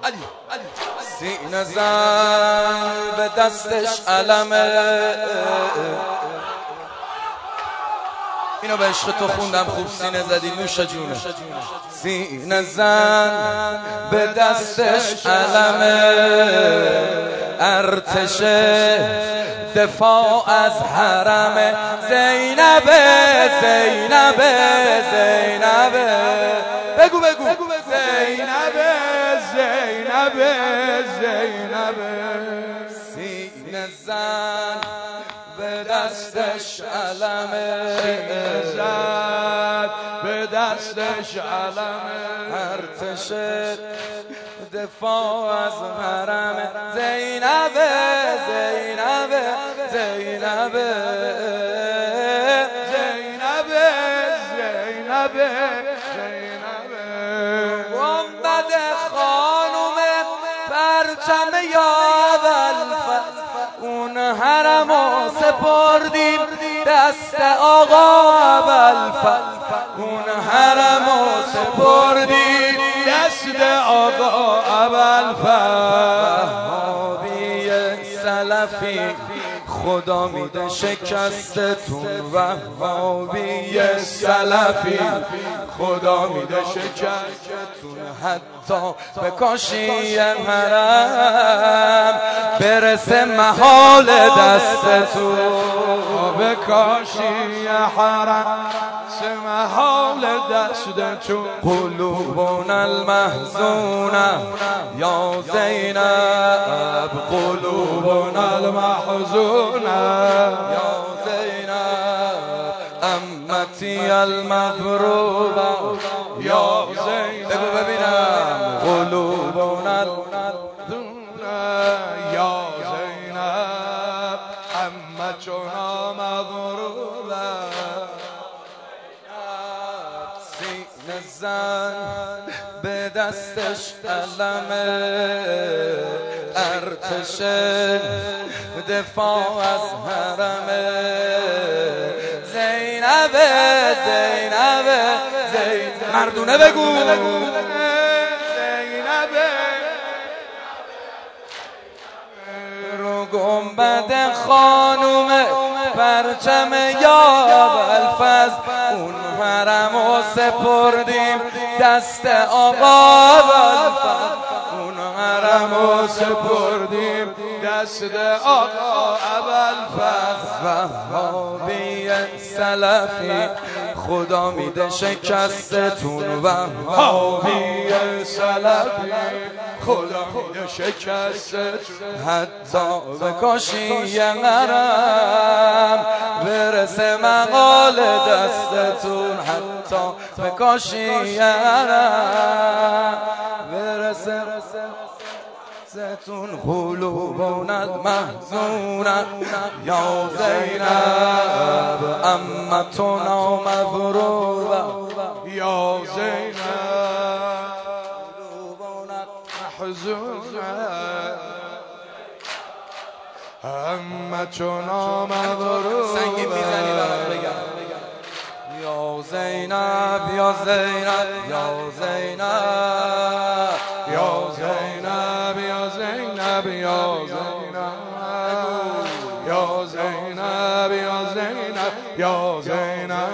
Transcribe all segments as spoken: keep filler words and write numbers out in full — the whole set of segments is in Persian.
سینه زن به دستش علمه، اینو به عشق تو خوندم خوب سینه زدی نوش جونه. سینه زن به دستش علمه، ارتش دفاع از حرم. زینبه زینبه زینبه بگو بگو زینبه زینبه زینبه. سینه زن به دستش علمه، زن به دستش علمه، ارتش دفاع از حرم. زینبه زینبه زینبه زینبه زینبه زینبه. گنبد خانوم پرچم یاد الفت، اون حرمو سپردیم دست آقا ابوالفضل، اون حرمو سپردیم دست آقا ابوالفضل. وهابی سلفی خدا میده شکستتون، وهابی سلفی خدا میده شکستتون. حتی به کاشی حرم برسه محال دستتون، به کاشی حرم محال دستتون. قلوبنا المحزونه یا زینب، قلوبنا المحزونه یا زینب، امتی المغروبه یا زینب. بگو ببینم قلوبنا المحزونه یا زینب، امتنا مغروبه. سینه زن به دستش علمه، ارتش دفاع از حرمه. زینبه زینبه زینبه مردونه بگو زینبه. رو گنبد خانوم پرچم یا ابوالفضل، اون حرمو سپردیم دست آقا ابوالفضل، اون حرمو سپردیم دست آقا ابوالفضل. وهابی سلفی خدا میده شکستتون، وهابی سلفی خدا میده شکستتون. حتی به کاشی حرم برسه مقال دستتون، حتی به کاشی حرم برسه دستتون. قلوبنا المحزونه یا زینب، امتنا مغروبه یا زینب، قلوبنا محزونه امتنا مغروبه. سنگین میزنی برام بگم یا زینب یا زینب یا زینب یا زینب یا زینب یا زینب یا زینب یا زینب یا زینب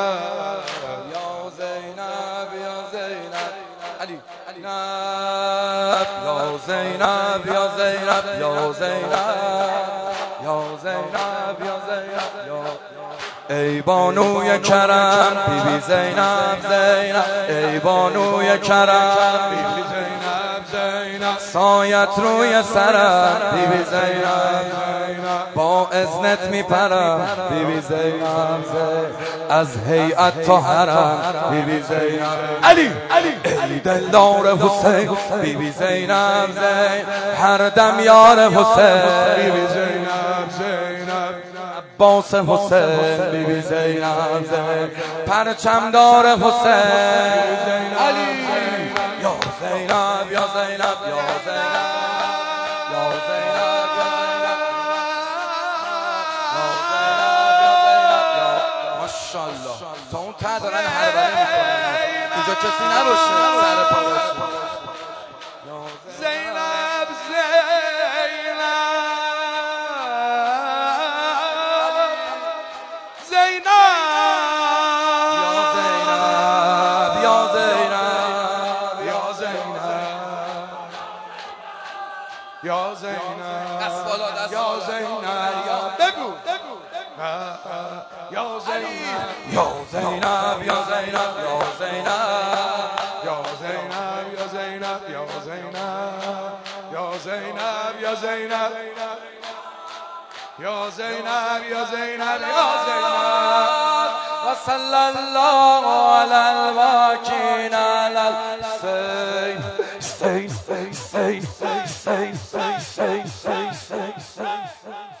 یا زینب یا زینب علی علی یا زینب یا زینب یا زینب یا زینب یا زینب یا. ای بانوی کرم بی بی زینب زینب، ای بانوی کرم بی بی زینب زینب، سایت روی سرم بی بی زینب زینب، با اذنت میپرم بی بی زینب زینب، از هیئت تا حرم بی بی زینب علی علی. ای دلدار حسین بی بی زینب زینب، هر دم یار حسین بی بی زینب زینب، عباس حسین بی بی زینب زینب، پرچمدار حسین علی. یا زینب یا زینب یا زینب یا زینب یا زینب. ماشاءالله تا اون ته دارن هربره میکنن، اینجا کسی نباشه سر پا باشه. یا زینب دست بالا دست یا بالا زینب بگو یا زینب یا زینب یا زینب یا زینب یا زینب یا زینب یا زینب یا زینب یا زینب یا زینب یا زینب یا زینب و صلی الله علی الواکین علی السیف سیف سیف سیف سیف سیف سیف سیف سیف